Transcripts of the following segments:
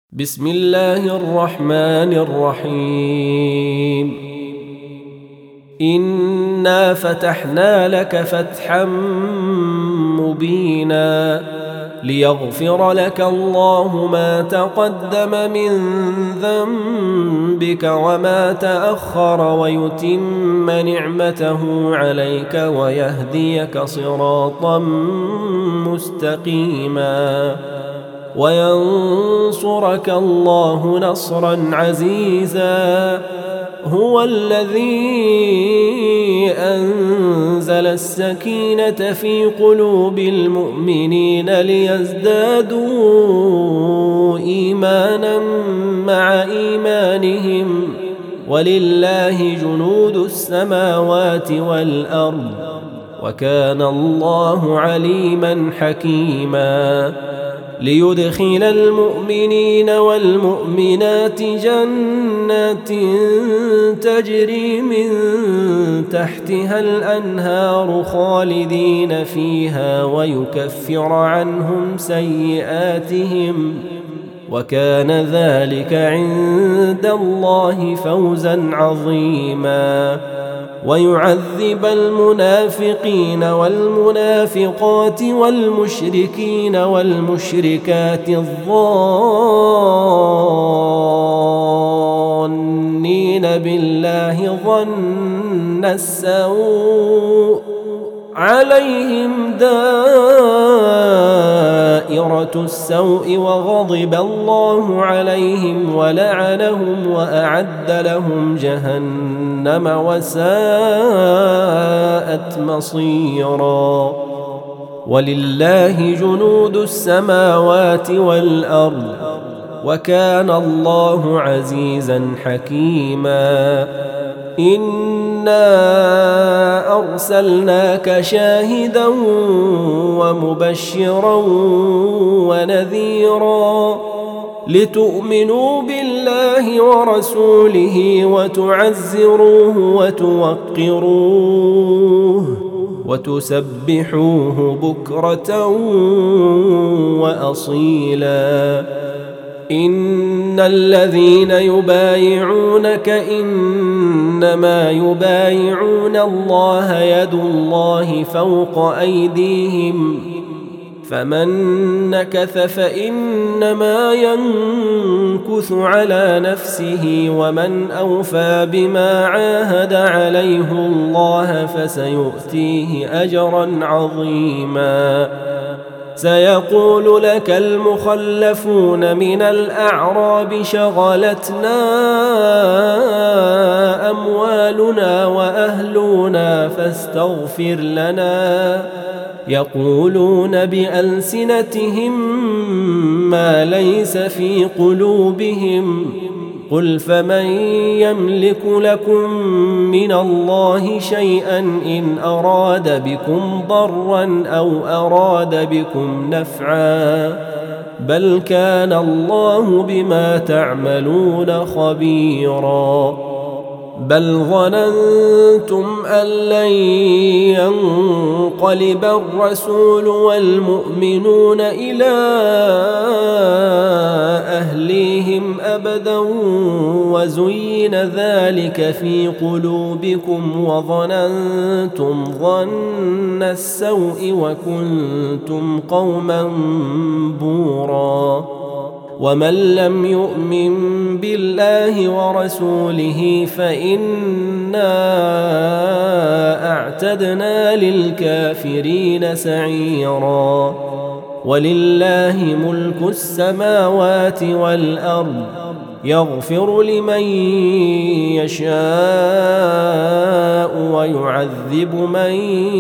بسم الله الرحمن الرحيم. إنا فتحنا لك فتحا مبينا ليغفر لك الله ما تقدم من ذنبك وما تأخر ويتم نعمته عليك ويهديك صراطا مستقيما وينصرك الله نصرا عزيزا. هو الذي أنزل السكينة في قلوب المؤمنين ليزدادوا إيمانا مع إيمانهم ولله جنود السماوات والأرض وكان الله عليما حكيما. ليدخل المؤمنين والمؤمنات جنات تجري من تحتها الأنهار خالدين فيها ويكفر عنهم سيئاتهم وكان ذلك عند الله فوزا عظيما. ويعذب المنافقين والمنافقات والمشركين والمشركات الظانين بالله ظن السوء عليهم دائرة السوء وغضب الله عليهم ولعنهم وأعد لهم جهنم وساءت مصيرا. ولله جنود السماوات والأرض وكان الله عزيزا حكيما. إنا أرسلناك شاهدا ومبشرا ونذيرا لتؤمنوا بالله ورسوله وتعزروه وتوقروه وتسبحوه بكرة وأصيلا. إن الذين يبايعونك إنما يبايعون الله يد الله فوق أيديهم فمن نكث فإنما ينكث على نفسه ومن أوفى بما عاهد عليه الله فسيؤتيه أجرا عظيما. سيقول لك المخلفون من الأعراب شغلتنا أموالنا وأهلنا فاستغفر لنا. يقولون بألسنتهم ما ليس في قلوبهم قل فمن يملك لكم من الله شيئا إن أراد بكم ضرا أو أراد بكم نفعا بل كان الله بما تعملون خبيرا. بل ظننتم أن لن ينقلب الرسول والمؤمنون إلى أهليهم أبدا وزين ذلك في قلوبكم وظننتم ظن السوء وكنتم قوما بورا. ومن لم يؤمن بالله ورسوله فإنا أعتدنا للكافرين سعيرا. ولله ملك السماوات والأرض يغفر لمن يشاء ويعذب من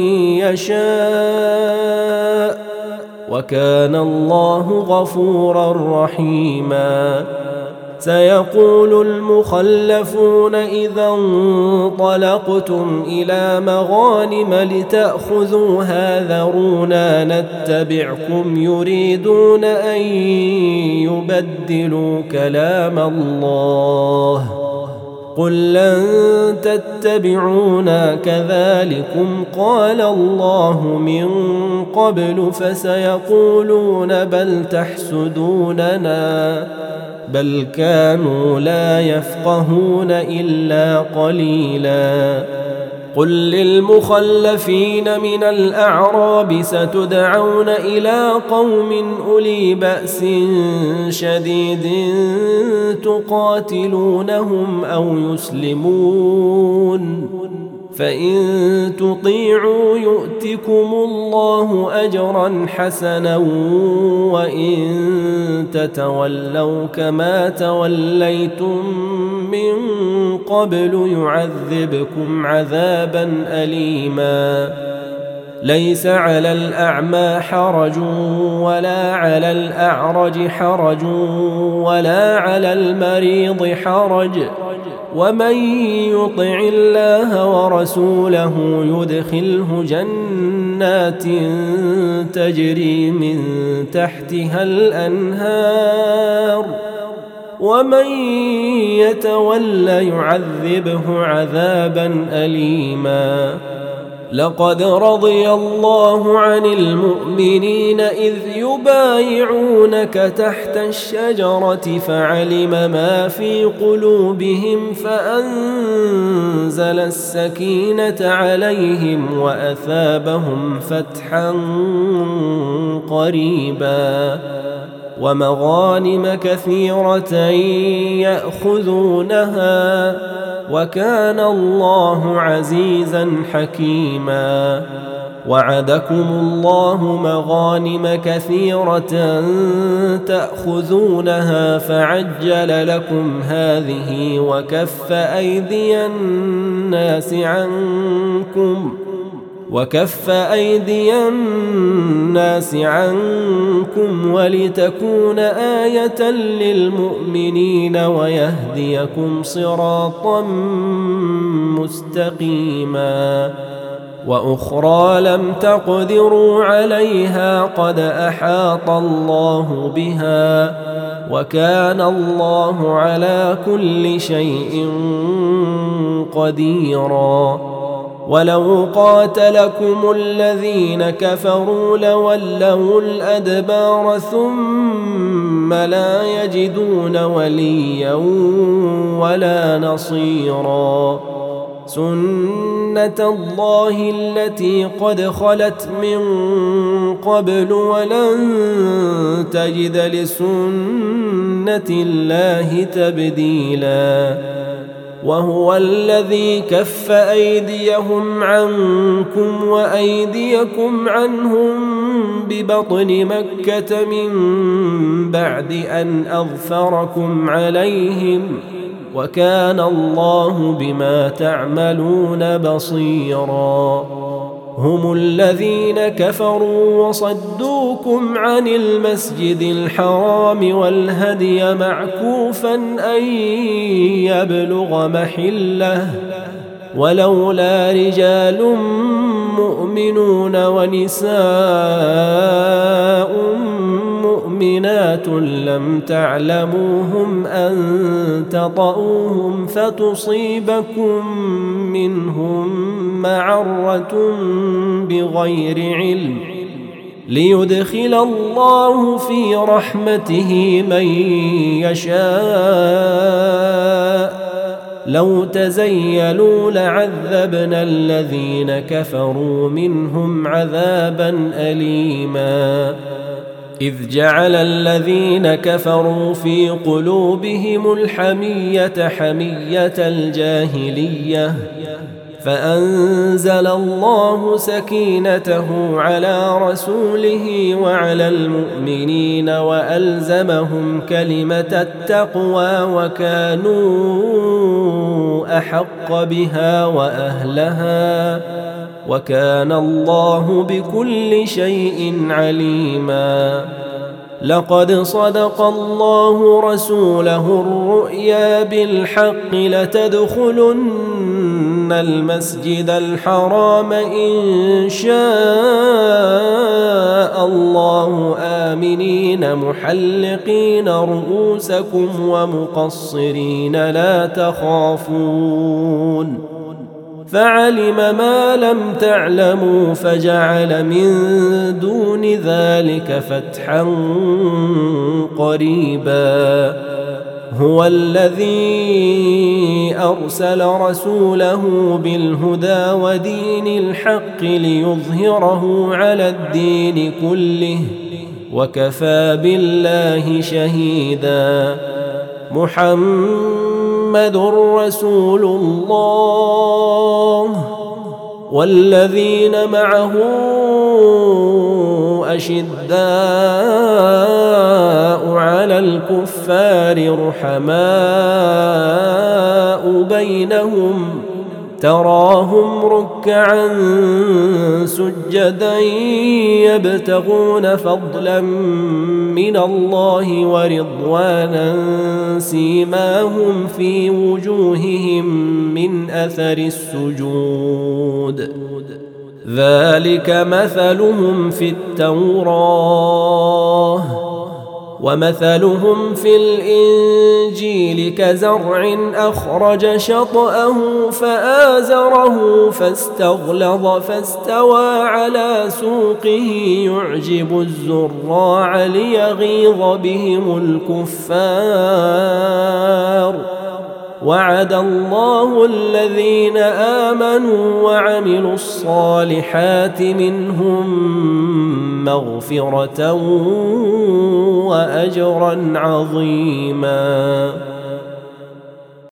يشاء وكان الله غفورا رحيما. سيقول المخلفون إذا انطلقتم إلى مغانم لتأخذوها ذرونا نتبعكم يريدون أن يبدلوا كلام الله قل لن تتبعونا كذلكم قال الله من قبل فسيقولون بل تحسدوننا بل كانوا لا يفقهون إلا قليلا. قل للمخلفين من الأعراب ستدعون إلى قوم أولي بأس شديد تقاتلونهم أو يسلمون، فإن تطيعوا يؤتكم الله أجرا حسنا، وإن تتولوا كما توليتم من قبل يعذبكم عذابا أليما. ليس على الأعمى حرج ولا على الأعرج حرج ولا على المريض حرج، ومن يطع الله ورسوله يدخله جنات تجري من تحتها الأنهار، ومن يتول يعذبه عذابا أليما. لقد رضي الله عن المؤمنين إذ يبايعونك تحت الشجرة فعلم ما في قلوبهم فأنزل السكينة عليهم وأثابهم فتحا قريبا، ومغانم كثيرة يأخذونها، وكان الله عزيزا حكيما. وعدكم الله مغانم كثيرة تأخذونها فعجل لكم هذه وكف أيدي الناس عنكم ولتكون آية للمؤمنين ويهديكم صراطا مستقيما. وأخرى لم تقدروا عليها قد أحاط الله بها، وكان الله على كل شيء قديرا. ولو قاتلكم الذين كفروا لولوا الأدبار ثم لا يجدون وليا ولا نصيرا. سنة الله التي قد خلت من قبل ولن تجد لسنة الله تبديلا. وهو الذي كف أيديهم عنكم وأيديكم عنهم ببطن مكة من بعد أن أظفركم عليهم، وكان الله بما تعملون بصيرا. هم الذين كفروا وصدوكم عن المسجد الحرام والهدي معكوفا أن يبلغ محله، ولولا رجال مؤمنون ونساء مؤمنات لم تعلموهم أن تطؤوهم فتصيبكم منهم معرة بغير علم، ليدخل الله في رحمته من يشاء. لو تزيلوا لعذبنا الذين كفروا منهم عذابا أليما. إذ جعل الذين كفروا في قلوبهم الحمية حمية الجاهلية، فأنزل الله سكينته على رسوله وعلى المؤمنين وألزمهم كلمة التقوى وكانوا أحق بها وأهلها، وكان الله بكل شيء عليما. لقد صدق الله رسوله الرؤيا بالحق لتدخلن المسجد الحرام إن شاء الله آمنين محلقين رؤوسكم ومقصرين لا تخافون، فعلم ما لم تعلموا فجعل من دون ذلك فتحا قريبا. هو الذي أرسل رسوله بالهدى ودين الحق ليظهره على الدين كله وكفى بالله شهيدا. محمد رسول الله والذين معه أشداء على الكفار رحماء بينهم تراهم ركعا سجدا يبتغون فضلا من الله ورضوانا سيماهم في وجوههم من أثر السجود ذلك مثلهم في التوراة ومثلهم في الإنجيل كزرع أخرج شطأه فآزره فاستغلظ فاستوى على سوقه يعجب الزراع ليغيظ بهم الكفار. وعد الله الذين آمنوا وعملوا الصالحات منهم مغفرة وأجرا عظيما.